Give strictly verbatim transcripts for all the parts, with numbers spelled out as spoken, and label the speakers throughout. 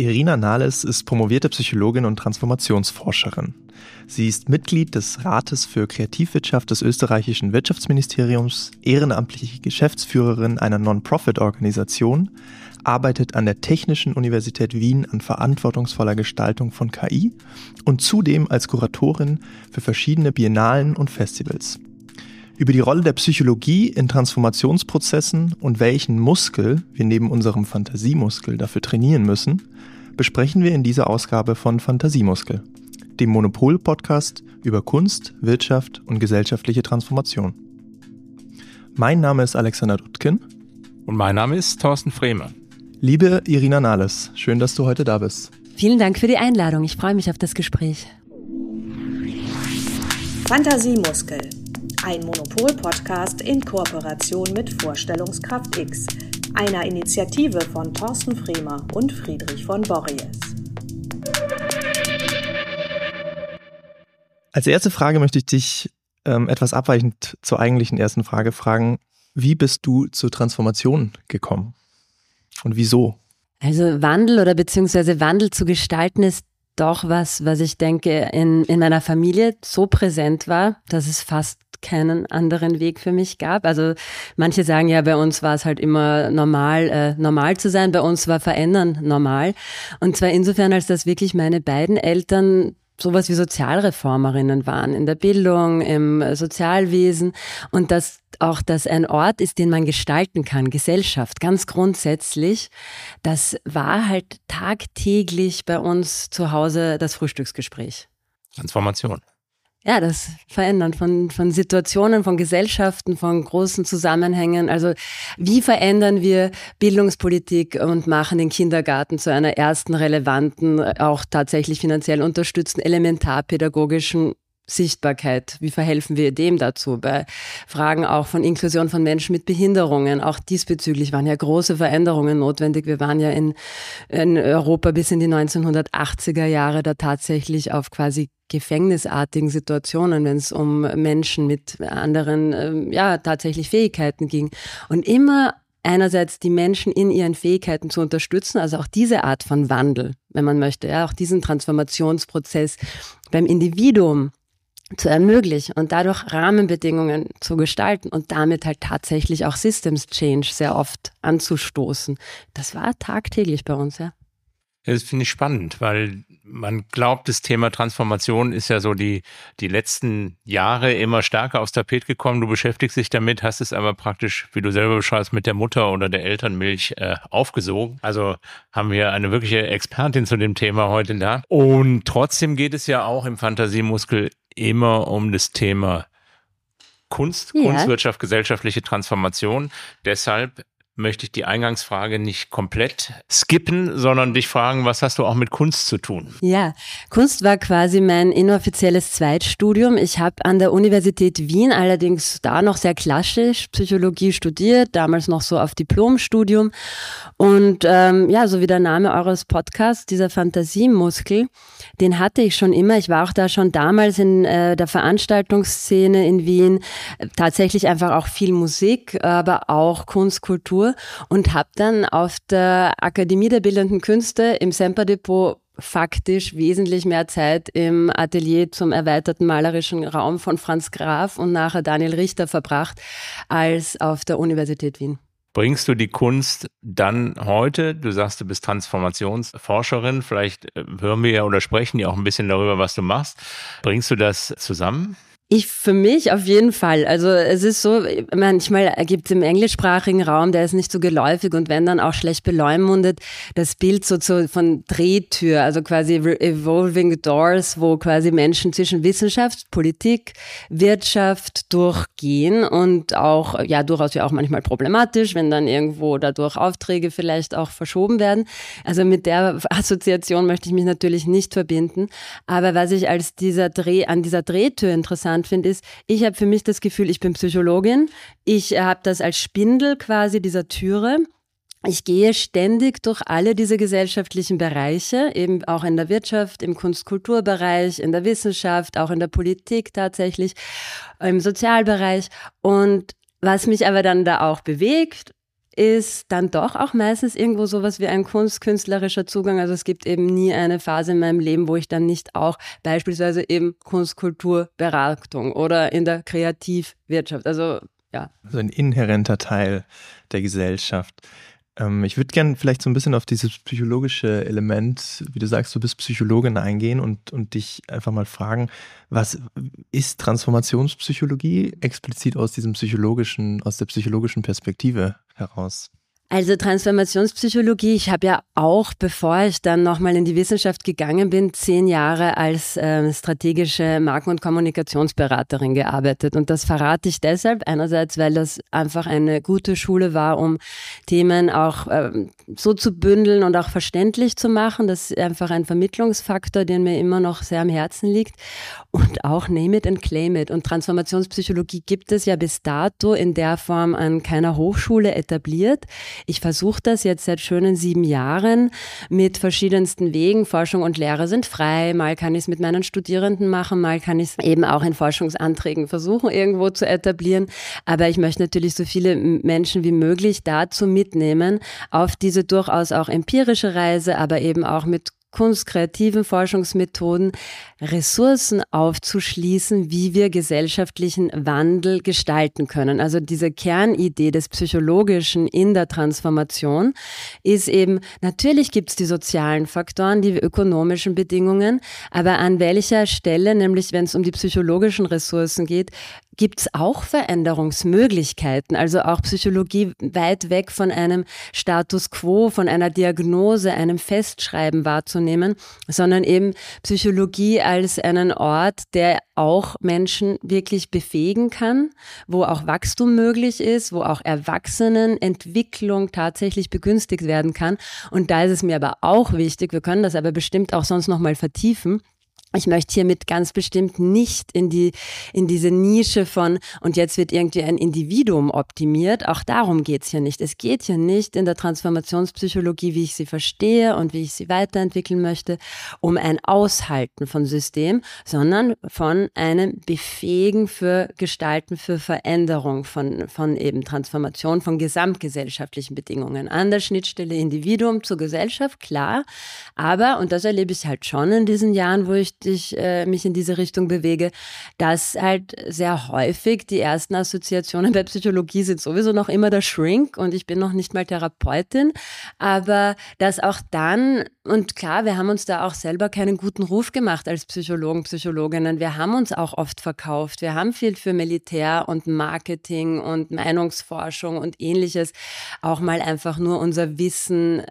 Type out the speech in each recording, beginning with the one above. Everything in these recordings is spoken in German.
Speaker 1: Irina Nahles ist promovierte Psychologin und Transformationsforscherin. Sie ist Mitglied des Rates für Kreativwirtschaft des österreichischen Wirtschaftsministeriums, ehrenamtliche Geschäftsführerin einer Non-Profit-Organisation, arbeitet an der Technischen Universität Wien an verantwortungsvoller Gestaltung von K I und zudem als Kuratorin für verschiedene Biennalen und Festivals. Über die Rolle der Psychologie in Transformationsprozessen und welchen Muskel wir neben unserem Fantasiemuskel dafür trainieren müssen, besprechen wir in dieser Ausgabe von Fantasiemuskel, dem Monopol-Podcast über Kunst, Wirtschaft und gesellschaftliche Transformation. Mein Name ist Alexander Dudkin.
Speaker 2: Und mein Name ist Thorsten Frehme.
Speaker 1: Liebe Irina Nahles, schön, dass du heute da bist.
Speaker 3: Vielen Dank für die Einladung. Ich freue mich auf das Gespräch.
Speaker 4: Fantasiemuskel. Ein Monopol-Podcast in Kooperation mit Vorstellungskraft X, einer Initiative von Thorsten Frehme und Friedrich von Borries.
Speaker 1: Als erste Frage möchte ich dich ähm, etwas abweichend zur eigentlichen ersten Frage fragen. Wie bist du zur Transformation gekommen? Und wieso?
Speaker 3: Also Wandel oder beziehungsweise Wandel zu gestalten ist doch was, was ich denke in, in meiner Familie so präsent war, dass es fast keinen anderen Weg für mich gab. Also manche sagen ja, bei uns war es halt immer normal, äh, normal zu sein. Bei uns war Verändern normal. Und zwar insofern, als dass wirklich meine beiden Eltern sowas wie Sozialreformerinnen waren, in der Bildung, im Sozialwesen, und dass auch das ein Ort ist, den man gestalten kann, Gesellschaft, ganz grundsätzlich. Das war halt tagtäglich bei uns zu Hause das Frühstücksgespräch.
Speaker 2: Transformation.
Speaker 3: Ja, das Verändern von, von Situationen, von Gesellschaften, von großen Zusammenhängen. Also wie verändern wir Bildungspolitik und machen den Kindergarten zu einer ersten relevanten, auch tatsächlich finanziell unterstützten, elementarpädagogischen Sichtbarkeit? Wie verhelfen wir dem dazu? Bei Fragen auch von Inklusion von Menschen mit Behinderungen, auch diesbezüglich waren ja große Veränderungen notwendig. Wir waren ja in, in Europa bis in die neunzehnhundertachtziger Jahre da tatsächlich auf quasi gefängnisartigen Situationen, wenn es um Menschen mit anderen, ja, tatsächlich Fähigkeiten ging. Und immer einerseits die Menschen in ihren Fähigkeiten zu unterstützen, also auch diese Art von Wandel, wenn man möchte, ja, auch diesen Transformationsprozess beim Individuum zu ermöglichen und dadurch Rahmenbedingungen zu gestalten und damit halt tatsächlich auch Systems Change sehr oft anzustoßen. Das war tagtäglich bei uns, ja.
Speaker 2: Das finde ich spannend, weil man glaubt, das Thema Transformation ist ja so die, die letzten Jahre immer stärker aufs Tapet gekommen. Du beschäftigst dich damit, hast es aber praktisch, wie du selber beschreibst, mit der Mutter oder der Elternmilch äh, aufgesogen. Also haben wir eine wirkliche Expertin zu dem Thema heute da. Und trotzdem geht es ja auch im Fantasiemuskel immer um das Thema Kunst,
Speaker 3: ja.
Speaker 2: Kunstwirtschaft, gesellschaftliche Transformation. Deshalb möchte ich die Eingangsfrage nicht komplett skippen, sondern dich fragen, was hast du auch mit Kunst zu tun?
Speaker 3: Ja, Kunst war quasi mein inoffizielles Zweitstudium. Ich habe an der Universität Wien allerdings da noch sehr klassisch Psychologie studiert, damals noch so auf Diplomstudium. Und ähm, ja, so wie der Name eures Podcasts, dieser Fantasiemuskel, den hatte ich schon immer. Ich war auch da schon damals in äh, der Veranstaltungsszene in Wien. Tatsächlich einfach auch viel Musik, aber auch Kunst, Kultur. Und habe dann auf der Akademie der Bildenden Künste im Semper-Depot faktisch wesentlich mehr Zeit im Atelier zum erweiterten malerischen Raum von Franz Graf und nachher Daniel Richter verbracht, als auf der Universität Wien.
Speaker 2: Bringst du die Kunst dann heute, du sagst, du bist Transformationsforscherin, vielleicht hören wir ja oder sprechen ja auch ein bisschen darüber, was du machst. Bringst du das zusammen?
Speaker 3: Ich für mich auf jeden Fall. Also es ist so, manchmal gibt es im englischsprachigen Raum, der ist nicht so geläufig und wenn dann auch schlecht beleumundet, das Bild so zu, von Drehtür, also quasi Evolving Doors, wo quasi Menschen zwischen Wissenschaft, Politik, Wirtschaft durchgehen und auch, ja durchaus ja auch manchmal problematisch, wenn dann irgendwo dadurch Aufträge vielleicht auch verschoben werden. Also mit der Assoziation möchte ich mich natürlich nicht verbinden. Aber was ich als dieser Dreh, an dieser Drehtür interessant finde, ist, ich habe für mich das Gefühl, ich bin Psychologin. Ich habe das als Spindel quasi dieser Türe. Ich gehe ständig durch alle diese gesellschaftlichen Bereiche, eben auch in der Wirtschaft, im Kunst-Kulturbereich, in der Wissenschaft, auch in der Politik tatsächlich, im Sozialbereich. Und was mich aber dann da auch bewegt, ist dann doch auch meistens irgendwo sowas wie ein kunstkünstlerischer Zugang. Also es gibt eben nie eine Phase in meinem Leben, wo ich dann nicht auch beispielsweise eben Kunstkulturberatung oder in der Kreativwirtschaft, also ja.
Speaker 1: Also ein inhärenter Teil der Gesellschaft. Ähm, ich würde gerne vielleicht so ein bisschen auf dieses psychologische Element, wie du sagst, du bist Psychologin, eingehen und, und dich einfach mal fragen, was ist Transformationspsychologie explizit aus diesem psychologischen, aus der psychologischen Perspektive heraus?
Speaker 3: Also Transformationspsychologie, ich habe ja auch, bevor ich dann nochmal in die Wissenschaft gegangen bin, zehn Jahre als äh, strategische Marken- und Kommunikationsberaterin gearbeitet. Und das verrate ich deshalb, einerseits, weil das einfach eine gute Schule war, um Themen auch äh, so zu bündeln und auch verständlich zu machen. Das ist einfach ein Vermittlungsfaktor, der mir immer noch sehr am Herzen liegt. Und auch name it and claim it. Und Transformationspsychologie gibt es ja bis dato in der Form an keiner Hochschule etabliert. Ich versuche das jetzt seit schönen sieben Jahren mit verschiedensten Wegen. Forschung und Lehre sind frei. Mal kann ich es mit meinen Studierenden machen, mal kann ich es eben auch in Forschungsanträgen versuchen, irgendwo zu etablieren. Aber ich möchte natürlich so viele Menschen wie möglich dazu mitnehmen, auf diese durchaus auch empirische Reise, aber eben auch mit kunstkreativen Forschungsmethoden Ressourcen aufzuschließen, wie wir gesellschaftlichen Wandel gestalten können. Also diese Kernidee des Psychologischen in der Transformation ist eben, natürlich gibt es die sozialen Faktoren, die ökonomischen Bedingungen, aber an welcher Stelle, nämlich wenn es um die psychologischen Ressourcen geht, gibt es auch Veränderungsmöglichkeiten, also auch Psychologie weit weg von einem Status quo, von einer Diagnose, einem Festschreiben wahrzunehmen, sondern eben Psychologie als einen Ort, der auch Menschen wirklich befähigen kann, wo auch Wachstum möglich ist, wo auch Erwachsenenentwicklung tatsächlich begünstigt werden kann. Und da ist es mir aber auch wichtig, wir können das aber bestimmt auch sonst nochmal vertiefen, ich möchte hiermit ganz bestimmt nicht in die, in diese Nische von, und jetzt wird irgendwie ein Individuum optimiert. Auch darum geht's hier nicht. Es geht hier nicht in der Transformationspsychologie, wie ich sie verstehe und wie ich sie weiterentwickeln möchte, um ein Aushalten von System, sondern von einem Befähigen für Gestalten, für Veränderung von, von eben Transformation, von gesamtgesellschaftlichen Bedingungen. An der Schnittstelle Individuum zur Gesellschaft, klar. Aber, und das erlebe ich halt schon in diesen Jahren, wo ich ich äh, mich in diese Richtung bewege, dass halt sehr häufig die ersten Assoziationen bei Psychologie sind sowieso noch immer der Shrink und ich bin noch nicht mal Therapeutin, aber dass auch dann, und klar, wir haben uns da auch selber keinen guten Ruf gemacht als Psychologen, Psychologinnen, wir haben uns auch oft verkauft, wir haben viel für Militär und Marketing und Meinungsforschung und ähnliches auch mal einfach nur unser Wissen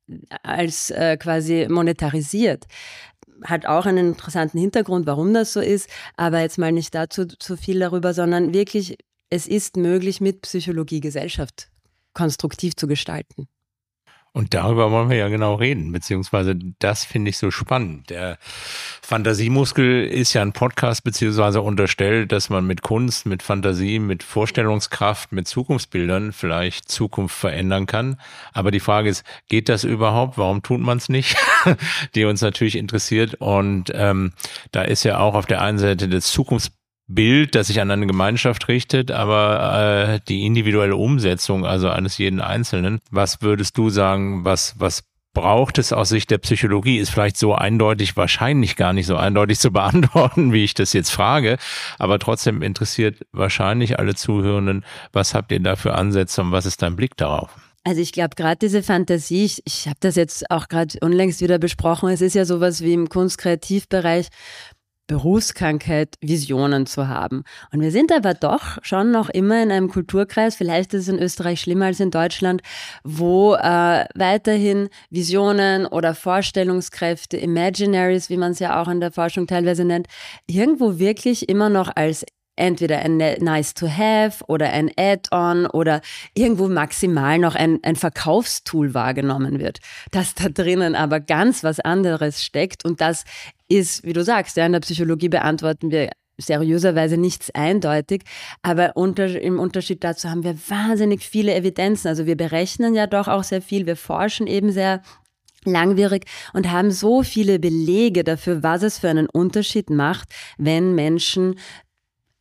Speaker 3: als äh, quasi monetarisiert. Hat auch einen interessanten Hintergrund, warum das so ist, aber jetzt mal nicht dazu zu viel darüber, sondern wirklich, es ist möglich, mit Psychologie Gesellschaft konstruktiv zu gestalten.
Speaker 2: Und darüber wollen wir ja genau reden, beziehungsweise das finde ich so spannend. Der Fantasiemuskel ist ja ein Podcast, beziehungsweise unterstellt, dass man mit Kunst, mit Fantasie, mit Vorstellungskraft, mit Zukunftsbildern vielleicht Zukunft verändern kann. Aber die Frage ist, geht das überhaupt? Warum tut man es nicht? Die uns natürlich interessiert. Und ähm, da ist ja auch auf der einen Seite das Zukunftsbild, Bild, das sich an eine Gemeinschaft richtet, aber äh, die individuelle Umsetzung, also eines jeden Einzelnen. Was würdest du sagen, was was braucht es aus Sicht der Psychologie? Ist vielleicht so eindeutig, wahrscheinlich gar nicht so eindeutig zu beantworten, wie ich das jetzt frage, aber trotzdem interessiert wahrscheinlich alle Zuhörenden, was habt ihr da für Ansätze und was ist dein Blick darauf?
Speaker 3: Also ich glaube, gerade diese Fantasie, ich, ich habe das jetzt auch gerade unlängst wieder besprochen, es ist ja sowas wie im Kunst-Kreativbereich, Berufskrankheit, Visionen zu haben. Und wir sind aber doch schon noch immer in einem Kulturkreis, vielleicht ist es in Österreich schlimmer als in Deutschland, wo äh, weiterhin Visionen oder Vorstellungskräfte, Imaginaries, wie man es ja auch in der Forschung teilweise nennt, irgendwo wirklich immer noch als entweder ein nice to have oder ein Add-on oder irgendwo maximal noch ein, ein Verkaufstool wahrgenommen wird. Dass da drinnen aber ganz was anderes steckt und das ist, wie du sagst, ja, in der Psychologie beantworten wir seriöserweise nichts eindeutig, aber unter, im Unterschied dazu haben wir wahnsinnig viele Evidenzen. Also wir berechnen ja doch auch sehr viel, wir forschen eben sehr langwierig und haben so viele Belege dafür, was es für einen Unterschied macht, wenn Menschen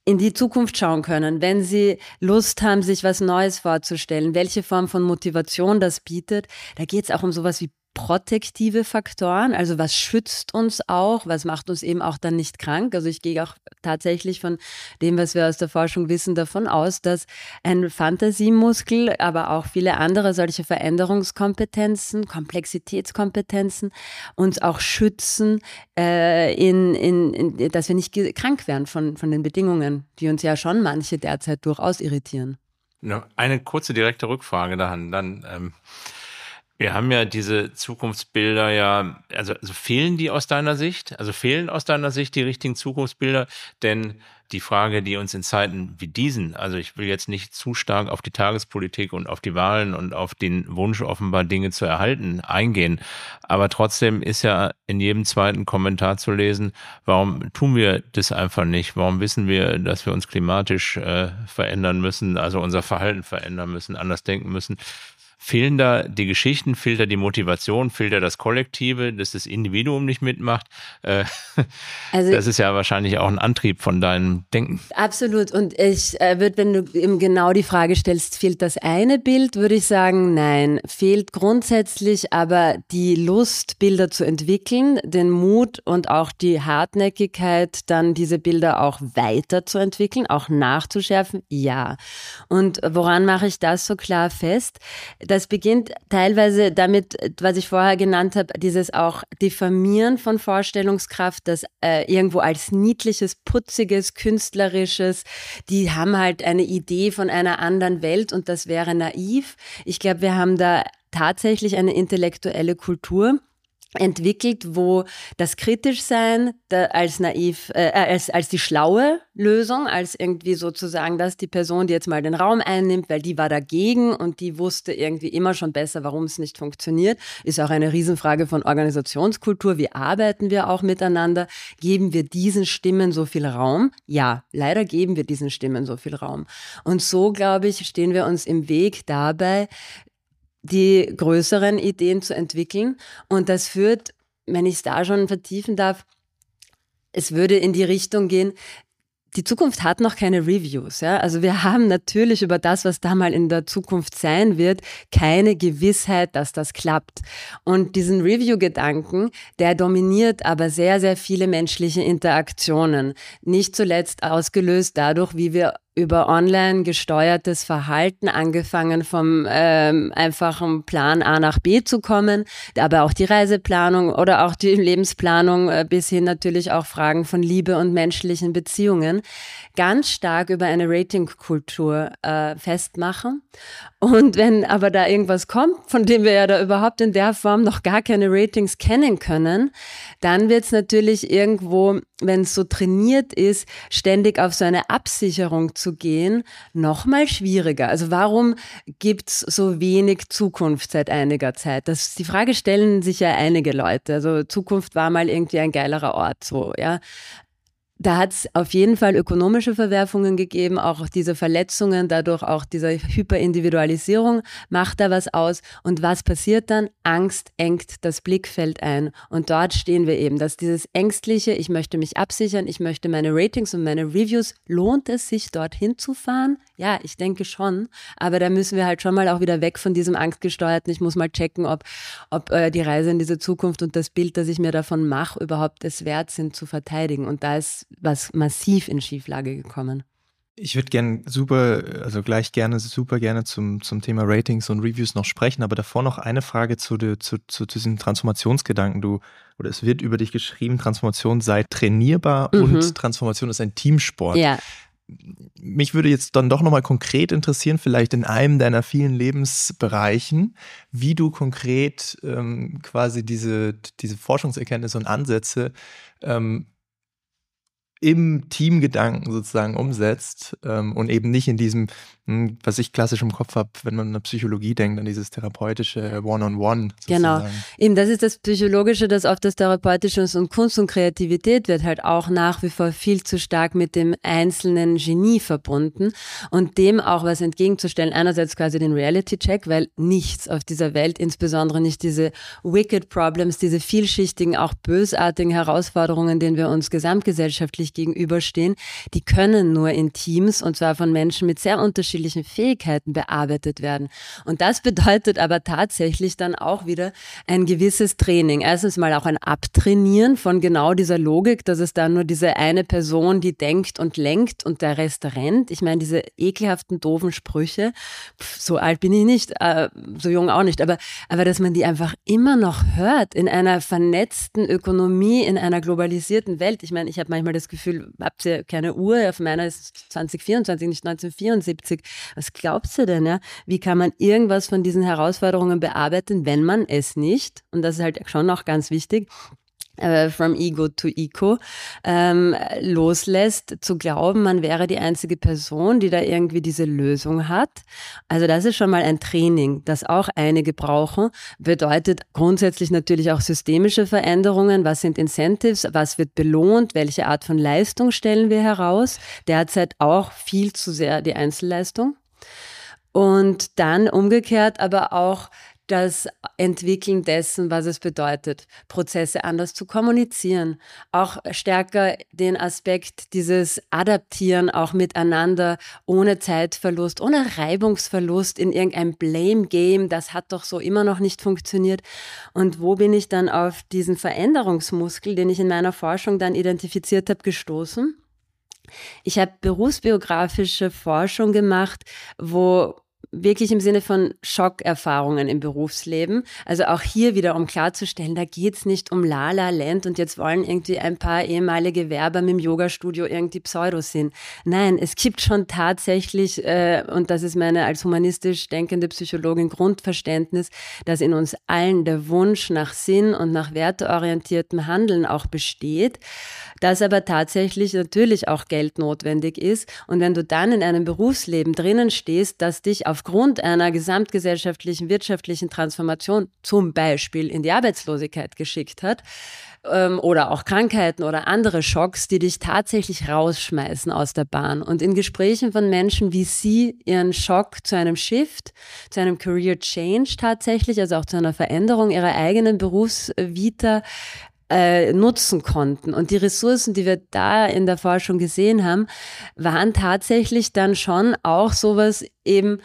Speaker 3: in die Zukunft schauen können, wenn sie Lust haben, sich was Neues vorzustellen, welche Form von Motivation das bietet. Da geht es auch um sowas wie protektive Faktoren, also was schützt uns auch, was macht uns eben auch dann nicht krank. Also ich gehe auch tatsächlich von dem, was wir aus der Forschung wissen, davon aus, dass ein Fantasiemuskel, aber auch viele andere solche Veränderungskompetenzen, Komplexitätskompetenzen uns auch schützen, äh, in, in, in, dass wir nicht krank werden von, von den Bedingungen, die uns ja schon manche derzeit durchaus irritieren.
Speaker 2: Eine kurze direkte Rückfrage daran, dann ähm wir haben ja diese Zukunftsbilder ja, also, also fehlen die aus deiner Sicht? Also fehlen aus deiner Sicht die richtigen Zukunftsbilder? Denn die Frage, die uns in Zeiten wie diesen, also ich will jetzt nicht zu stark auf die Tagespolitik und auf die Wahlen und auf den Wunsch offenbar Dinge zu erhalten eingehen, aber trotzdem ist ja in jedem zweiten Kommentar zu lesen, warum tun wir das einfach nicht? Warum wissen wir, dass wir uns klimatisch äh, verändern müssen, also unser Verhalten verändern müssen, anders denken müssen? Fehlen da die Geschichten, fehlt da die Motivation, fehlt da das Kollektive, dass das Individuum nicht mitmacht? Äh, also, das ist ja wahrscheinlich auch ein Antrieb von deinem Denken.
Speaker 3: Absolut. Und ich äh, würde, wenn du eben genau die Frage stellst, fehlt das eine Bild, würde ich sagen, nein. Fehlt grundsätzlich aber die Lust, Bilder zu entwickeln, den Mut und auch die Hartnäckigkeit, dann diese Bilder auch weiterzuentwickeln, auch nachzuschärfen, ja. Und woran mache ich das so klar fest? Das beginnt teilweise damit, was ich vorher genannt habe, dieses auch Diffamieren von Vorstellungskraft, das äh, irgendwo als niedliches, putziges, künstlerisches, die haben halt eine Idee von einer anderen Welt und das wäre naiv. Ich glaube, wir haben da tatsächlich eine intellektuelle Kultur entwickelt, wo das Kritischsein da als naiv, äh, als, als die schlaue Lösung, als irgendwie sozusagen, dass die Person, die jetzt mal den Raum einnimmt, weil die war dagegen und die wusste irgendwie immer schon besser, warum es nicht funktioniert, ist auch eine Riesenfrage von Organisationskultur. Wie arbeiten wir auch miteinander? Geben wir diesen Stimmen so viel Raum? Ja, leider geben wir diesen Stimmen so viel Raum. Und so, glaube ich, stehen wir uns im Weg dabei, die größeren Ideen zu entwickeln. Und das führt, wenn ich es da schon vertiefen darf, es würde in die Richtung gehen, die Zukunft hat noch keine Reviews. Ja? Also wir haben natürlich über das, was da mal in der Zukunft sein wird, keine Gewissheit, dass das klappt. Und diesen Review-Gedanken, der dominiert aber sehr, sehr viele menschliche Interaktionen. Nicht zuletzt ausgelöst dadurch, wie wir über online gesteuertes Verhalten, angefangen vom ähm, einfachen Plan A nach B zu kommen, aber auch die Reiseplanung oder auch die Lebensplanung äh, bis hin natürlich auch Fragen von Liebe und menschlichen Beziehungen, ganz stark über eine Ratingkultur äh, festmachen. Und wenn aber da irgendwas kommt, von dem wir ja da überhaupt in der Form noch gar keine Ratings kennen können, dann wird es natürlich irgendwo, wenn es so trainiert ist, ständig auf so eine Absicherung zu gehen, noch mal schwieriger. Also warum gibt's so wenig Zukunft seit einiger Zeit? Das, die Frage stellen sich ja einige Leute. Also Zukunft war mal irgendwie ein geilerer Ort, so, ja. Da hat es auf jeden Fall ökonomische Verwerfungen gegeben, auch diese Verletzungen, dadurch auch diese Hyperindividualisierung macht da was aus. Und was passiert dann? Angst engt das Blickfeld ein. Und dort stehen wir eben, dass dieses Ängstliche, ich möchte mich absichern, ich möchte meine Ratings und meine Reviews, lohnt es sich, dorthin zu fahren? Ja, ich denke schon. Aber da müssen wir halt schon mal auch wieder weg von diesem Angstgesteuerten. Ich muss mal checken, ob, ob äh, die Reise in diese Zukunft und das Bild, das ich mir davon mache, überhaupt es wert sind zu verteidigen. Und da ist was massiv in Schieflage gekommen.
Speaker 1: Ich würde gerne super, also gleich gerne, super gerne zum, zum Thema Ratings und Reviews noch sprechen, aber davor noch eine Frage zu, de, zu, zu, zu diesem Transformationsgedanken. Du, oder es wird über dich geschrieben, Transformation sei trainierbar mhm. und Transformation ist ein Teamsport.
Speaker 3: Ja.
Speaker 1: Mich würde jetzt dann doch nochmal konkret interessieren, vielleicht in einem deiner vielen Lebensbereichen, wie du konkret ähm, quasi diese, diese Forschungserkenntnisse und Ansätze ähm, im Teamgedanken sozusagen umsetzt ähm, und eben nicht in diesem, mh, was ich klassisch im Kopf habe, wenn man an Psychologie denkt, an dieses therapeutische One-on-One sozusagen.
Speaker 3: Genau, eben das ist das Psychologische, das oft das Therapeutische und Kunst und Kreativität wird halt auch nach wie vor viel zu stark mit dem einzelnen Genie verbunden und dem auch was entgegenzustellen. Einerseits quasi den Reality-Check, weil nichts auf dieser Welt, insbesondere nicht diese Wicked Problems, diese vielschichtigen, auch bösartigen Herausforderungen, denen wir uns gesamtgesellschaftlich sich gegenüberstehen, die können nur in Teams und zwar von Menschen mit sehr unterschiedlichen Fähigkeiten bearbeitet werden. Und das bedeutet aber tatsächlich dann auch wieder ein gewisses Training. Erstens mal auch ein Abtrainieren von genau dieser Logik, dass es da nur diese eine Person, die denkt und lenkt und der Rest rennt. Ich meine, diese ekelhaften, doofen Sprüche, pf, so alt bin ich nicht, äh, so jung auch nicht, aber, aber dass man die einfach immer noch hört in einer vernetzten Ökonomie, in einer globalisierten Welt. Ich meine, ich habe manchmal das Gefühl, habt ihr keine Uhr, auf meiner ist zwanzig vierundzwanzig, nicht neunzehnhundertvierundsiebzig. Was glaubst du denn, ja? Wie kann man irgendwas von diesen Herausforderungen bearbeiten, wenn man es nicht, und das ist halt schon auch ganz wichtig, Uh, from ego to eco, ähm, loslässt, zu glauben, man wäre die einzige Person, die da irgendwie diese Lösung hat. Also das ist schon mal ein Training, das auch einige brauchen. Bedeutet grundsätzlich natürlich auch systemische Veränderungen. Was sind Incentives? Was wird belohnt? Welche Art von Leistung stellen wir heraus? Derzeit auch viel zu sehr die Einzelleistung. Und dann umgekehrt aber auch das Entwickeln dessen, was es bedeutet, Prozesse anders zu kommunizieren, auch stärker den Aspekt dieses Adaptieren auch miteinander, ohne Zeitverlust, ohne Reibungsverlust in irgendein Blame-Game, das hat doch so immer noch nicht funktioniert. Und wo bin ich dann auf diesen Veränderungsmuskel, den ich in meiner Forschung dann identifiziert habe, gestoßen? Ich habe berufsbiografische Forschung gemacht, wo wirklich im Sinne von Schockerfahrungen im Berufsleben. Also auch hier wieder, um klarzustellen, da geht's nicht um La La Land und jetzt wollen irgendwie ein paar ehemalige Werber mit dem Yogastudio irgendwie Pseudos sind. Nein, es gibt schon tatsächlich, äh, und das ist meine als humanistisch denkende Psychologin Grundverständnis, dass in uns allen der Wunsch nach Sinn und nach werteorientiertem Handeln auch besteht, dass aber tatsächlich natürlich auch Geld notwendig ist. Und wenn du dann in einem Berufsleben drinnen stehst, das dich auf aufgrund einer gesamtgesellschaftlichen, wirtschaftlichen Transformation zum Beispiel in die Arbeitslosigkeit geschickt hat ähm, oder auch Krankheiten oder andere Schocks, die dich tatsächlich rausschmeißen aus der Bahn. Und in Gesprächen von Menschen, wie sie ihren Schock zu einem Shift, zu einem Career Change tatsächlich, also auch zu einer Veränderung ihrer eigenen Berufsvita Äh, nutzen konnten. Und die Ressourcen, die wir da in der Forschung gesehen haben, waren tatsächlich dann schon auch sowas eben,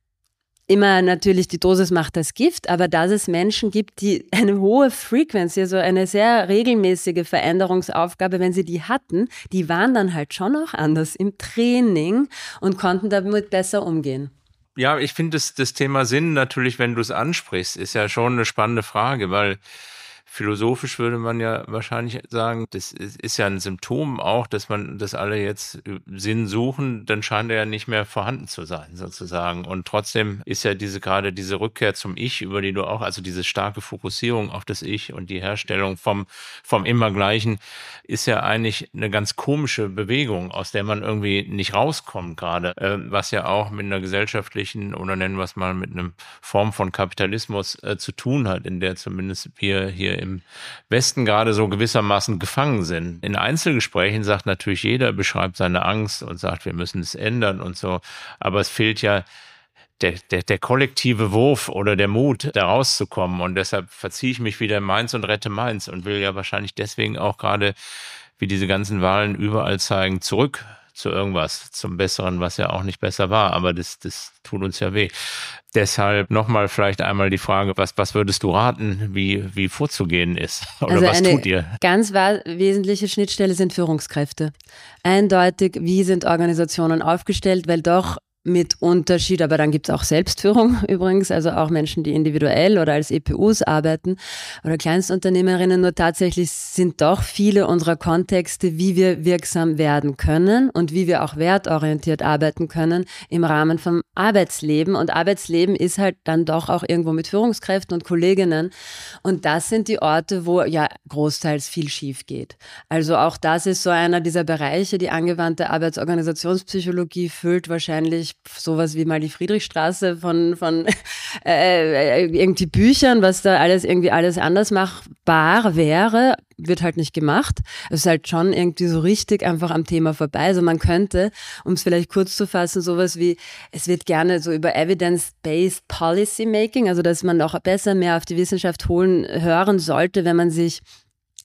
Speaker 3: immer natürlich die Dosis macht das Gift, aber dass es Menschen gibt, die eine hohe Frequency, also eine sehr regelmäßige Veränderungsaufgabe, wenn sie die hatten, die waren dann halt schon auch anders im Training und konnten damit besser umgehen.
Speaker 2: Ja, ich finde das, das Thema Sinn natürlich, wenn du es ansprichst, ist ja schon eine spannende Frage, weil philosophisch würde man ja wahrscheinlich sagen, das ist ja ein Symptom auch, dass man, dass alle jetzt Sinn suchen, dann scheint er ja nicht mehr vorhanden zu sein, sozusagen. Und trotzdem ist ja diese, gerade diese Rückkehr zum Ich, über die du auch, also diese starke Fokussierung auf das Ich und die Herstellung vom, vom Immergleichen, ist ja eigentlich eine ganz komische Bewegung, aus der man irgendwie nicht rauskommt gerade, was ja auch mit einer gesellschaftlichen, oder nennen wir es mal, mit einer Form von Kapitalismus äh, zu tun hat, in der zumindest wir hier im Westen gerade so gewissermaßen gefangen sind. In Einzelgesprächen sagt natürlich jeder, beschreibt seine Angst und sagt, wir müssen es ändern und so. Aber es fehlt ja der, der, der kollektive Wurf oder der Mut, da rauszukommen. Und deshalb verziehe ich mich wieder Mainz und rette Mainz und will ja wahrscheinlich deswegen auch gerade, wie diese ganzen Wahlen überall zeigen, zurück zu irgendwas, zum Besseren, was ja auch nicht besser war. Aber das, das tut uns ja weh. Deshalb nochmal vielleicht einmal die Frage, was, was würdest du raten, wie, wie vorzugehen ist? Oder
Speaker 3: also
Speaker 2: was
Speaker 3: eine
Speaker 2: tut ihr?
Speaker 3: Ganz wesentliche Schnittstelle sind Führungskräfte. Eindeutig, wie sind Organisationen aufgestellt, weil doch mit Unterschied, aber dann gibt es auch Selbstführung übrigens, also auch Menschen, die individuell oder als E P Us arbeiten oder Kleinstunternehmerinnen, nur tatsächlich sind doch viele unserer Kontexte, wie wir wirksam werden können und wie wir auch wertorientiert arbeiten können im Rahmen vom Arbeitsleben. Und Arbeitsleben ist halt dann doch auch irgendwo mit Führungskräften und Kolleginnen. Und das sind die Orte, wo ja großteils viel schief geht. Also auch das ist so einer dieser Bereiche, die angewandte Arbeitsorganisationspsychologie füllt wahrscheinlich sowas wie mal die Friedrichstraße von, von äh, irgendwie Büchern, was da alles irgendwie alles anders machbar wäre, wird halt nicht gemacht. Es ist halt schon irgendwie so richtig einfach am Thema vorbei. Also man könnte, um es vielleicht kurz zu fassen, sowas wie, es wird gerne so über Evidence-Based Policy Making, also dass man auch besser mehr auf die Wissenschaft holen, hören sollte, wenn man sich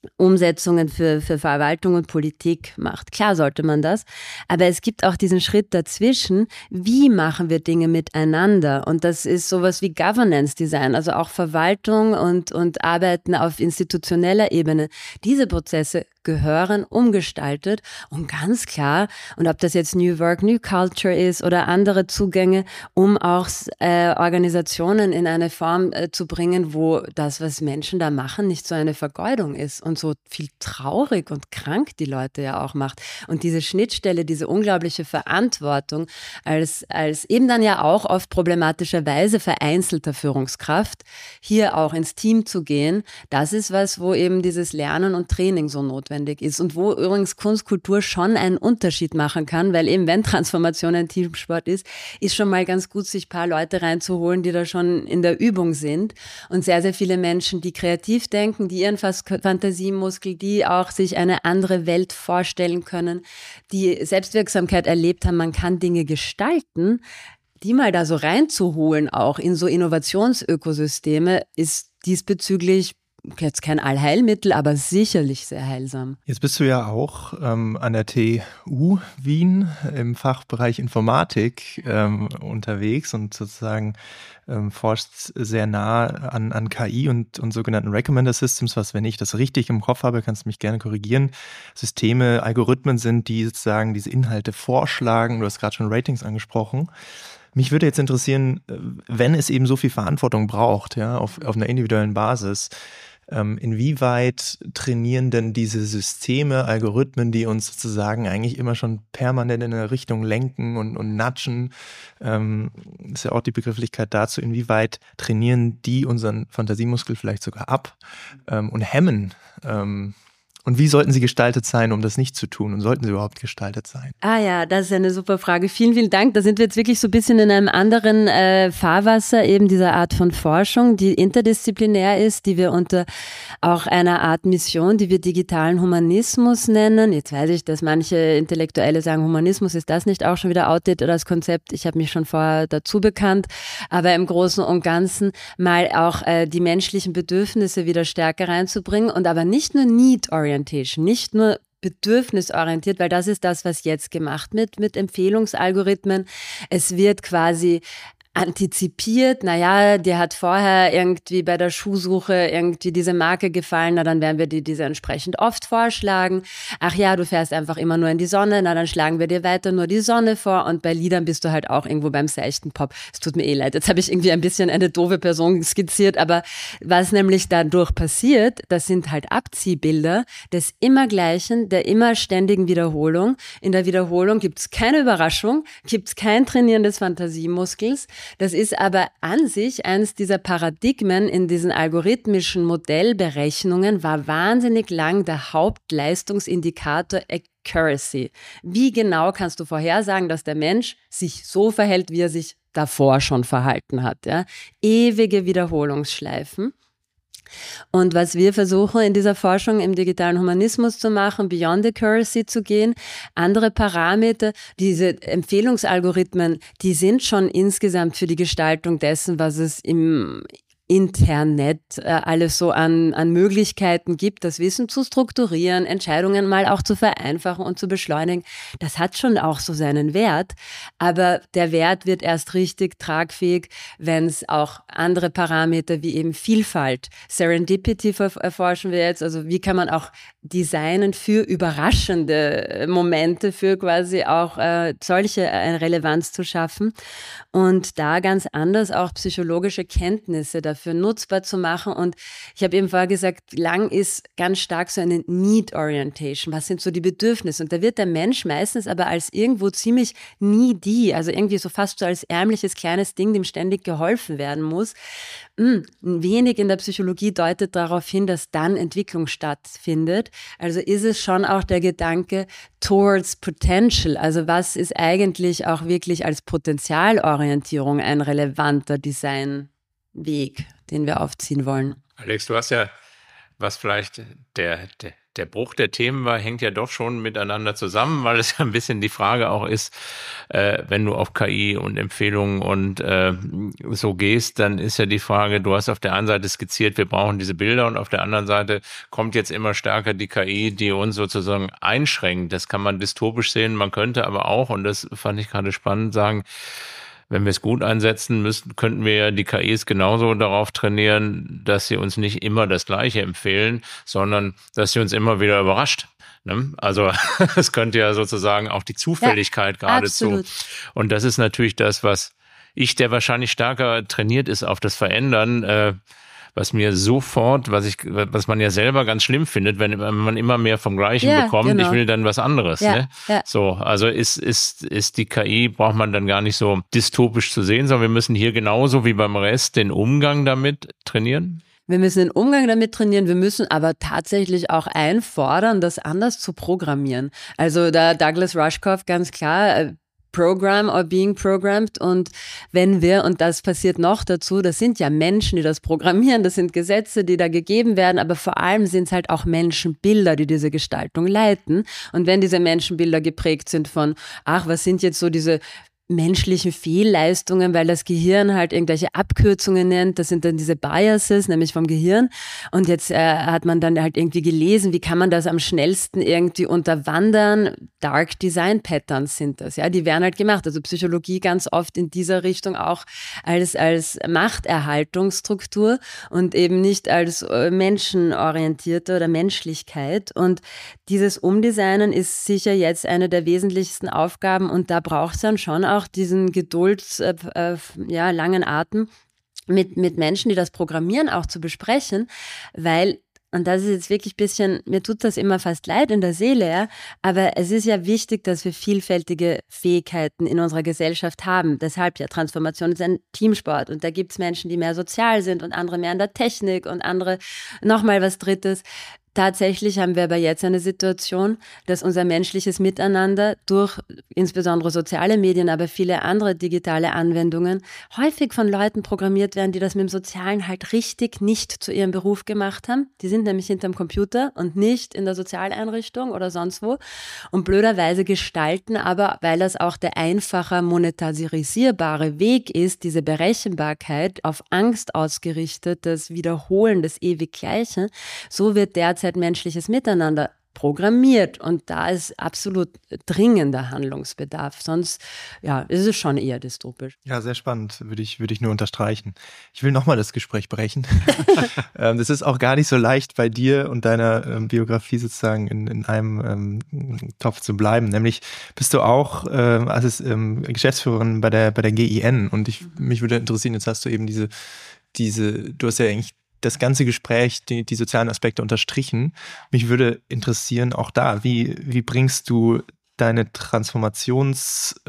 Speaker 3: Umsetzungen für, für Verwaltung und Politik macht. Klar sollte man das, aber es gibt auch diesen Schritt dazwischen, wie machen wir Dinge miteinander, und das ist sowas wie Governance Design, also auch Verwaltung und, und Arbeiten auf institutioneller Ebene. Diese Prozesse gehören umgestaltet und ganz klar, und ob das jetzt New Work, New Culture ist oder andere Zugänge, um auch äh, Organisationen in eine Form äh, zu bringen, wo das, was Menschen da machen, nicht so eine Vergeudung ist und so viel traurig und krank die Leute ja auch macht. Und diese Schnittstelle, diese unglaubliche Verantwortung als, als eben dann ja auch oft problematischerweise vereinzelter Führungskraft, hier auch ins Team zu gehen, das ist was, wo eben dieses Lernen und Training so notwendig ist und wo übrigens Kunstkultur schon einen Unterschied machen kann, weil eben wenn Transformation ein Teamsport ist, ist schon mal ganz gut, sich ein paar Leute reinzuholen, die da schon in der Übung sind, und sehr, sehr viele Menschen, die kreativ denken, die ihren Fantasiemuskel, die auch sich eine andere Welt vorstellen können, die Selbstwirksamkeit erlebt haben, man kann Dinge gestalten, die mal da so reinzuholen, auch in so Innovationsökosysteme, ist diesbezüglich jetzt kein Allheilmittel, aber sicherlich sehr heilsam.
Speaker 1: Jetzt bist du ja auch ähm, an der T U Wien im Fachbereich Informatik ähm, unterwegs und sozusagen ähm, forschst sehr nah an, an K I und, und sogenannten Recommender Systems, was, wenn ich das richtig im Kopf habe, kannst du mich gerne korrigieren, Systeme, Algorithmen sind, die sozusagen diese Inhalte vorschlagen. Du hast gerade schon Ratings angesprochen. Mich würde jetzt interessieren, wenn es eben so viel Verantwortung braucht, ja, auf, auf einer individuellen Basis, ähm, inwieweit trainieren denn diese Systeme, Algorithmen, die uns sozusagen eigentlich immer schon permanent in eine Richtung lenken und, und nudgen, ähm, ist ja auch die Begrifflichkeit dazu, inwieweit trainieren die unseren Fantasiemuskel vielleicht sogar ab ähm, und hemmen, ähm, und wie sollten sie gestaltet sein, um das nicht zu tun? Und sollten sie überhaupt gestaltet sein?
Speaker 3: Ah ja, das ist eine super Frage. Vielen, vielen Dank. Da sind wir jetzt wirklich so ein bisschen in einem anderen äh, Fahrwasser eben dieser Art von Forschung, die interdisziplinär ist, die wir unter auch einer Art Mission, die wir digitalen Humanismus nennen. Jetzt weiß ich, dass manche Intellektuelle sagen, Humanismus, ist das nicht auch schon wieder outdated oder das Konzept? Ich habe mich schon vorher dazu bekannt. Aber im Großen und Ganzen mal auch äh, die menschlichen Bedürfnisse wieder stärker reinzubringen und aber nicht nur need-orientiert, nicht nur bedürfnisorientiert, weil das ist das, was jetzt gemacht wird mit Empfehlungsalgorithmen. Es wird quasi antizipiert, naja, dir hat vorher irgendwie bei der Schuhsuche irgendwie diese Marke gefallen, na dann werden wir dir diese entsprechend oft vorschlagen. Ach ja, du fährst einfach immer nur in die Sonne, na dann schlagen wir dir weiter nur die Sonne vor, und bei Liedern bist du halt auch irgendwo beim seichten Pop. Es tut mir eh leid, jetzt habe ich irgendwie ein bisschen eine doofe Person skizziert, aber was nämlich dadurch passiert, das sind halt Abziehbilder des immer Gleichen, der immer ständigen Wiederholung. In der Wiederholung gibt es keine Überraschung, gibt es kein Trainieren des Fantasiemuskels. Das ist aber an sich eines dieser Paradigmen in diesen algorithmischen Modellberechnungen, war wahnsinnig lang der Hauptleistungsindikator Accuracy. Wie genau kannst du vorhersagen, dass der Mensch sich so verhält, wie er sich davor schon verhalten hat? Ja? Ewige Wiederholungsschleifen. Und was wir versuchen in dieser Forschung im digitalen Humanismus zu machen, beyond accuracy zu gehen, andere Parameter, diese Empfehlungsalgorithmen, die sind schon insgesamt für die Gestaltung dessen, was es im Internet äh, alles so an, an Möglichkeiten gibt, das Wissen zu strukturieren, Entscheidungen mal auch zu vereinfachen und zu beschleunigen. Das hat schon auch so seinen Wert, aber der Wert wird erst richtig tragfähig, wenn es auch andere Parameter wie eben Vielfalt, Serendipity erforschen wir jetzt, also wie kann man auch designen für überraschende Momente, für quasi auch äh, solche eine Relevanz zu schaffen und da ganz anders auch psychologische Kenntnisse dafür nutzbar zu machen. Und ich habe eben vorher gesagt, lang ist ganz stark so eine Need-Orientation. Was sind so die Bedürfnisse? Und da wird der Mensch meistens aber als irgendwo ziemlich needy, also irgendwie so fast so als ärmliches kleines Ding, dem ständig geholfen werden muss. Hm, ein wenig in der Psychologie deutet darauf hin, dass dann Entwicklung stattfindet. Also ist es schon auch der Gedanke towards potential. Also was ist eigentlich auch wirklich als Potenzialorientierung ein relevanter Designweg, den wir aufziehen wollen?
Speaker 2: Alex, du hast ja, was vielleicht der, der, Der Bruch der Themen war, hängt ja doch schon miteinander zusammen, weil es ja ein bisschen die Frage auch ist, äh, wenn du auf K I und Empfehlungen und äh, so gehst, dann ist ja die Frage, du hast auf der einen Seite skizziert, wir brauchen diese Bilder und auf der anderen Seite kommt jetzt immer stärker die K I, die uns sozusagen einschränkt. Das kann man dystopisch sehen, man könnte aber auch, und das fand ich gerade spannend, sagen, wenn wir es gut einsetzen müssten, könnten wir ja die K Is genauso darauf trainieren, dass sie uns nicht immer das Gleiche empfehlen, sondern dass sie uns immer wieder überrascht. Ne? Also es könnte ja sozusagen auch die Zufälligkeit ja, geradezu. Absolut. Und das ist natürlich das, was ich, der wahrscheinlich stärker trainiert ist auf das Verändern, äh, was mir sofort, was ich, was man ja selber ganz schlimm findet, wenn man immer mehr vom Gleichen ja, bekommt, genau. Ich will dann was anderes. Ja, ne? Ja. So, also ist, ist, ist die K I, braucht man dann gar nicht so dystopisch zu sehen, sondern wir müssen hier genauso wie beim Rest den Umgang damit trainieren.
Speaker 3: Wir müssen den Umgang damit trainieren, wir müssen aber tatsächlich auch einfordern, das anders zu programmieren. Also da Douglas Rushkoff ganz klar, Program or being programmed, und wenn wir, und das passiert noch dazu, das sind ja Menschen, die das programmieren, das sind Gesetze, die da gegeben werden, aber vor allem sind es halt auch Menschenbilder, die diese Gestaltung leiten, und wenn diese Menschenbilder geprägt sind von, ach, was sind jetzt so diese menschlichen Fehlleistungen, weil das Gehirn halt irgendwelche Abkürzungen nennt, das sind dann diese Biases, nämlich vom Gehirn, und jetzt äh, hat man dann halt irgendwie gelesen, wie kann man das am schnellsten irgendwie unterwandern, Dark Design Patterns sind das, ja, die werden halt gemacht, also Psychologie ganz oft in dieser Richtung auch als, als Machterhaltungsstruktur und eben nicht als äh, menschenorientierte oder Menschlichkeit, und dieses Umdesignen ist sicher jetzt eine der wesentlichsten Aufgaben, und da braucht es dann schon auch diesen Gedulds, äh, äh, ja, langen Atem mit, mit Menschen, die das programmieren, auch zu besprechen, weil, und das ist jetzt wirklich ein bisschen, mir tut das immer fast leid in der Seele, ja, aber es ist ja wichtig, dass wir vielfältige Fähigkeiten in unserer Gesellschaft haben. Deshalb ja, Transformation ist ein Teamsport, und da gibt es Menschen, die mehr sozial sind und andere mehr in der Technik und andere nochmal was Drittes. Tatsächlich haben wir aber jetzt eine Situation, dass unser menschliches Miteinander durch insbesondere soziale Medien, aber viele andere digitale Anwendungen häufig von Leuten programmiert werden, die das mit dem Sozialen halt richtig nicht zu ihrem Beruf gemacht haben. Die sind nämlich hinterm Computer und nicht in der Sozialeinrichtung oder sonst wo, und blöderweise gestalten aber, weil das auch der einfacher monetarisierbare Weg ist, diese Berechenbarkeit auf Angst ausgerichtet, das Wiederholen des ewig Gleichen, so wird derzeit menschliches Miteinander programmiert, und da ist absolut dringender Handlungsbedarf. Sonst ja, ist es schon eher dystopisch.
Speaker 1: Ja, sehr spannend, würde ich, würde ich nur unterstreichen. Ich will nochmal das Gespräch brechen. Das ist auch gar nicht so leicht, bei dir und deiner ähm, Biografie sozusagen in, in einem ähm, Topf zu bleiben. Nämlich bist du auch ähm, also, ähm, Geschäftsführerin bei der, bei der G I N, und ich, mich würde interessieren, jetzt hast du eben diese, diese, du hast ja eigentlich das ganze Gespräch, die, die sozialen Aspekte unterstrichen. Mich würde interessieren, auch da, wie, wie bringst du deine Transformationsansätze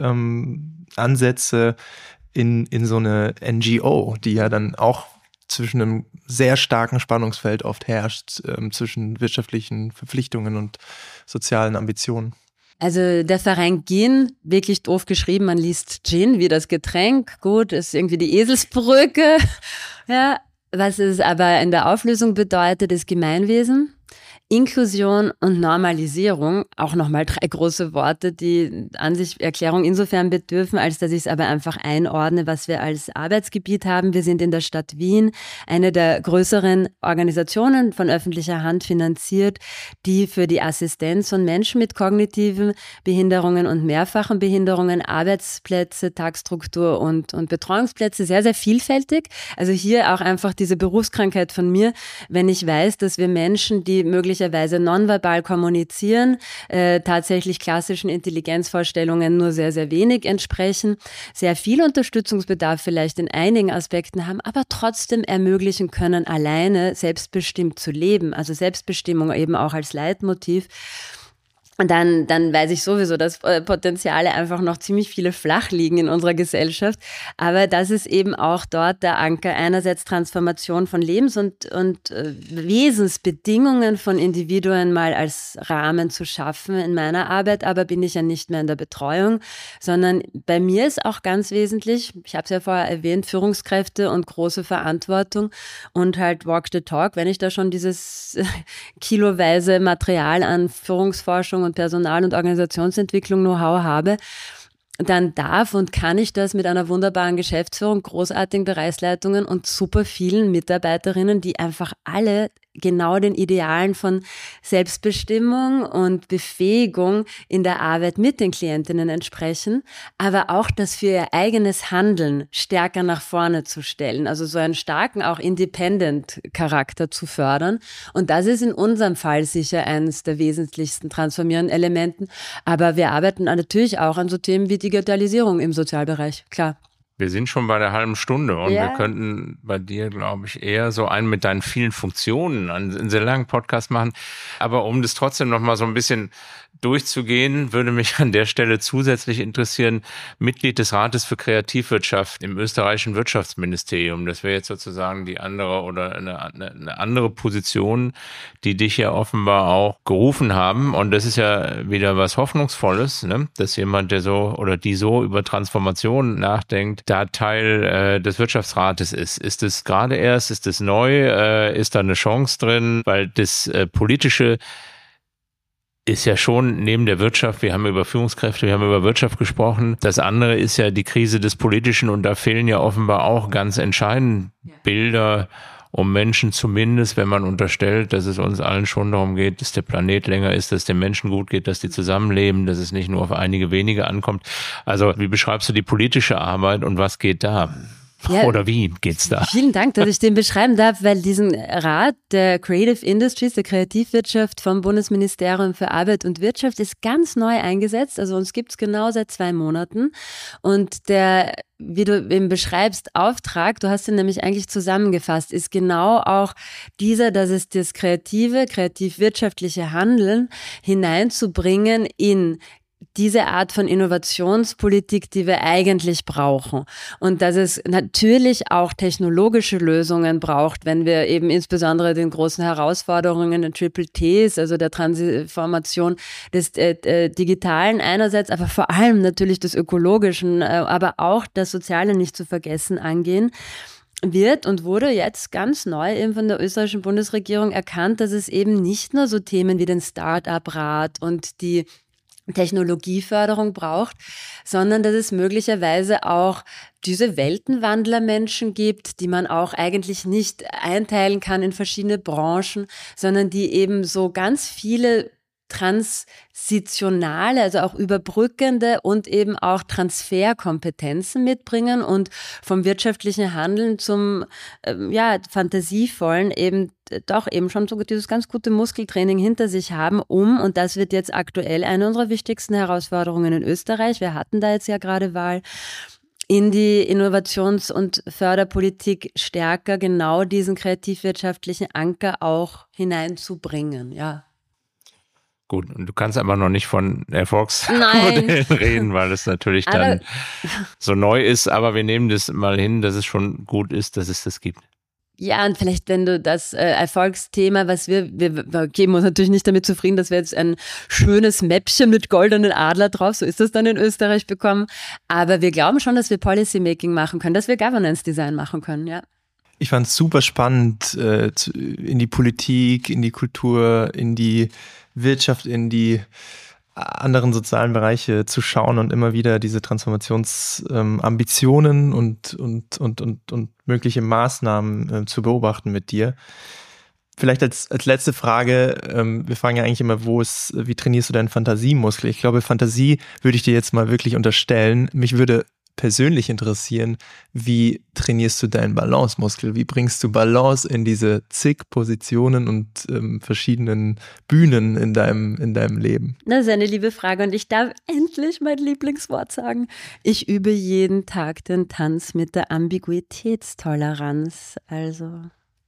Speaker 1: ähm, in, in so eine N G O, die ja dann auch zwischen einem sehr starken Spannungsfeld oft herrscht, ähm, zwischen wirtschaftlichen Verpflichtungen und sozialen Ambitionen?
Speaker 3: Also der Verein Gin, wirklich doof geschrieben, man liest Gin wie das Getränk, gut, ist irgendwie die Eselsbrücke, ja. Was es aber in der Auflösung bedeutet, ist Gemeinwesen, Inklusion und Normalisierung, auch nochmal drei große Worte, die an sich Erklärung insofern bedürfen, als dass ich es aber einfach einordne, was wir als Arbeitsgebiet haben. Wir sind in der Stadt Wien eine der größeren Organisationen von öffentlicher Hand finanziert, die für die Assistenz von Menschen mit kognitiven Behinderungen und mehrfachen Behinderungen Arbeitsplätze, Tagstruktur und, und Betreuungsplätze, sehr, sehr vielfältig. Also hier auch einfach diese Berufskrankheit von mir, wenn ich weiß, dass wir Menschen, die möglicherweise nonverbal kommunizieren, äh, tatsächlich klassischen Intelligenzvorstellungen nur sehr, sehr wenig entsprechen, sehr viel Unterstützungsbedarf vielleicht in einigen Aspekten haben, aber trotzdem ermöglichen können, alleine selbstbestimmt zu leben, also Selbstbestimmung eben auch als Leitmotiv. Und dann, dann weiß ich sowieso, dass Potenziale einfach noch ziemlich viele flach liegen in unserer Gesellschaft. Aber das ist eben auch dort der Anker. Einerseits Transformation von Lebens- und, und äh, Wesensbedingungen von Individuen mal als Rahmen zu schaffen. In meiner Arbeit aber bin ich ja nicht mehr in der Betreuung, sondern bei mir ist auch ganz wesentlich, ich habe es ja vorher erwähnt, Führungskräfte und große Verantwortung und halt Walk the Talk. Wenn ich da schon dieses kiloweise Material an Führungsforschung und Personal- und Organisationsentwicklung Know-how habe, dann darf und kann ich das mit einer wunderbaren Geschäftsführung, großartigen Bereichsleitungen und super vielen Mitarbeiterinnen, die einfach alle genau den Idealen von Selbstbestimmung und Befähigung in der Arbeit mit den Klientinnen entsprechen, aber auch das für ihr eigenes Handeln stärker nach vorne zu stellen, also so einen starken, auch Independent-Charakter zu fördern. Und das ist in unserem Fall sicher eines der wesentlichsten transformierenden Elementen. Aber wir arbeiten natürlich auch an so Themen wie Digitalisierung im Sozialbereich, klar.
Speaker 2: Wir sind schon bei der halben Stunde und
Speaker 3: ja.
Speaker 2: wir könnten bei dir, glaube ich, eher so einen mit deinen vielen Funktionen, einen sehr langen Podcast machen. Aber um das trotzdem noch mal so ein bisschen durchzugehen, würde mich an der Stelle zusätzlich interessieren, Mitglied des Rates für Kreativwirtschaft im österreichischen Wirtschaftsministerium. Das wäre jetzt sozusagen die andere oder eine, eine andere Position, die dich ja offenbar auch gerufen haben. Und das ist ja wieder was Hoffnungsvolles, ne? Dass jemand, der so oder die so über Transformation nachdenkt, da Teil äh, des Wirtschaftsrates ist. Ist es gerade erst, ist es neu, äh, ist da eine Chance drin? Weil das äh, politische ist ja schon neben der Wirtschaft, wir haben über Führungskräfte, wir haben über Wirtschaft gesprochen. Das andere ist ja die Krise des Politischen und da fehlen ja offenbar auch ganz entscheidend Bilder, um Menschen zumindest, wenn man unterstellt, dass es uns allen schon darum geht, dass der Planet länger ist, dass es den Menschen gut geht, dass die zusammenleben, dass es nicht nur auf einige wenige ankommt. Also wie beschreibst du die politische Arbeit und was geht da? Ja, oder wie geht's da?
Speaker 3: Vielen Dank, dass ich den beschreiben darf, weil diesen Rat der Creative Industries, der Kreativwirtschaft vom Bundesministerium für Arbeit und Wirtschaft ist ganz neu eingesetzt. Also uns gibt's genau seit zwei Monaten. Und der, wie du eben beschreibst, Auftrag, du hast ihn nämlich eigentlich zusammengefasst, ist genau auch dieser, dass es das kreative, kreativ-wirtschaftliche Handeln hineinzubringen in diese Art von Innovationspolitik, die wir eigentlich brauchen. Und dass es natürlich auch technologische Lösungen braucht, wenn wir eben insbesondere den großen Herausforderungen der Triple Ts, also der Transformation des äh, Digitalen einerseits, aber vor allem natürlich des Ökologischen, äh, aber auch das Soziale nicht zu vergessen angehen, wird und wurde jetzt ganz neu eben von der österreichischen Bundesregierung erkannt, dass es eben nicht nur so Themen wie den Start-up-Rat und die Technologieförderung braucht, sondern dass es möglicherweise auch diese Weltenwandlermenschen gibt, die man auch eigentlich nicht einteilen kann in verschiedene Branchen, sondern die eben so ganz viele transitionale, also auch überbrückende und eben auch Transferkompetenzen mitbringen und vom wirtschaftlichen Handeln zum ähm, ja fantasievollen eben doch eben schon so dieses ganz gute Muskeltraining hinter sich haben, um, und das wird jetzt aktuell eine unserer wichtigsten Herausforderungen in Österreich, wir hatten da jetzt ja gerade Wahl, in die Innovations- und Förderpolitik stärker genau diesen kreativwirtschaftlichen Anker auch hineinzubringen, ja.
Speaker 2: Gut, und du kannst aber noch nicht von Erfolgsmodellen reden, weil es natürlich dann aber so neu ist, aber wir nehmen das mal hin, dass es schon gut ist, dass es das gibt.
Speaker 3: Ja, und vielleicht, wenn du das äh, Erfolgsthema, was wir, wir, wir geben uns natürlich nicht damit zufrieden, dass wir jetzt ein schönes Mäppchen mit goldenen Adler drauf, so ist das dann in Österreich bekommen, aber wir glauben schon, dass wir Policymaking machen können, dass wir Governance Design machen können, ja.
Speaker 1: Ich fand es super spannend, äh, zu, in die Politik, in die Kultur, in die Wirtschaft, in die anderen sozialen Bereiche zu schauen und immer wieder diese Transformationsambitionen ähm, und, und, und, und, und mögliche Maßnahmen äh, zu beobachten mit dir. Vielleicht als, als letzte Frage, ähm, wir fragen ja eigentlich immer, wo ist, wie trainierst du deinen Fantasiemuskel? Ich glaube, Fantasie würde ich dir jetzt mal wirklich unterstellen. Mich würde persönlich interessieren, wie trainierst du deinen Balancemuskel? Wie bringst du Balance in diese zig Positionen und ähm, verschiedenen Bühnen in deinem, in deinem Leben?
Speaker 3: Das ist eine liebe Frage und ich darf endlich mein Lieblingswort sagen. Ich übe jeden Tag den Tanz mit der Ambiguitätstoleranz. Also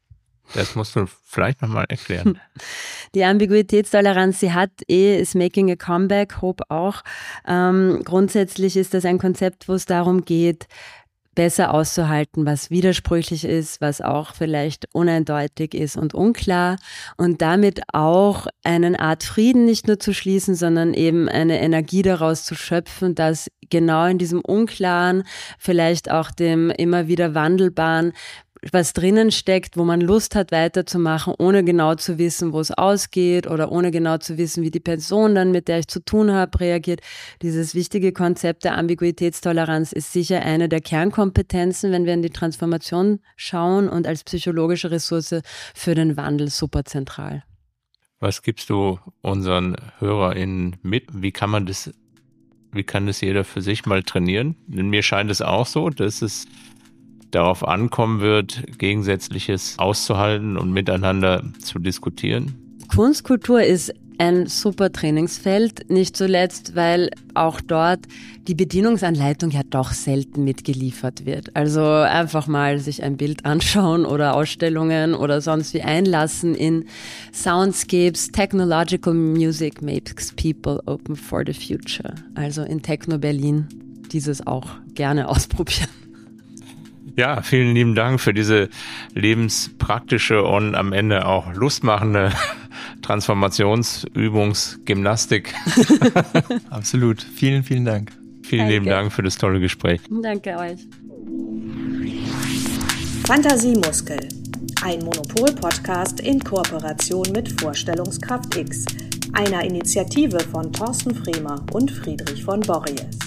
Speaker 2: Das musst du vielleicht nochmal erklären.
Speaker 3: Die Ambiguitätstoleranz, sie hat eh, ist making a comeback, Hope auch. Ähm, grundsätzlich ist das ein Konzept, wo es darum geht, besser auszuhalten, was widersprüchlich ist, was auch vielleicht uneindeutig ist und unklar und damit auch eine Art Frieden nicht nur zu schließen, sondern eben eine Energie daraus zu schöpfen, dass genau in diesem Unklaren, vielleicht auch dem immer wieder Wandelbaren, was drinnen steckt, wo man Lust hat weiterzumachen, ohne genau zu wissen, wo es ausgeht oder ohne genau zu wissen, wie die Person dann, mit der ich zu tun habe, reagiert. Dieses wichtige Konzept der Ambiguitätstoleranz ist sicher eine der Kernkompetenzen, wenn wir in die Transformation schauen und als psychologische Ressource für den Wandel super zentral.
Speaker 2: Was gibst du unseren HörerInnen mit? Wie kann man das, wie kann das jeder für sich mal trainieren? Denn mir scheint es auch so, dass es darauf ankommen wird, Gegensätzliches auszuhalten und miteinander zu diskutieren?
Speaker 3: Kunstkultur ist ein super Trainingsfeld, nicht zuletzt, weil auch dort die Bedienungsanleitung ja doch selten mitgeliefert wird. Also einfach mal sich ein Bild anschauen oder Ausstellungen oder sonst wie einlassen in Soundscapes. Technological Music makes people open for the future. Also in Techno Berlin dieses auch gerne ausprobieren.
Speaker 2: Ja, vielen lieben Dank für diese lebenspraktische und am Ende auch lustmachende Transformationsübungsgymnastik.
Speaker 1: Absolut. Vielen, vielen Dank.
Speaker 2: Vielen Danke. Lieben Dank für das tolle Gespräch.
Speaker 3: Danke euch.
Speaker 4: Fantasiemuskel. Ein Monopol-Podcast in Kooperation mit Vorstellungskraft X, einer Initiative von Thorsten Fremer und Friedrich von Borries.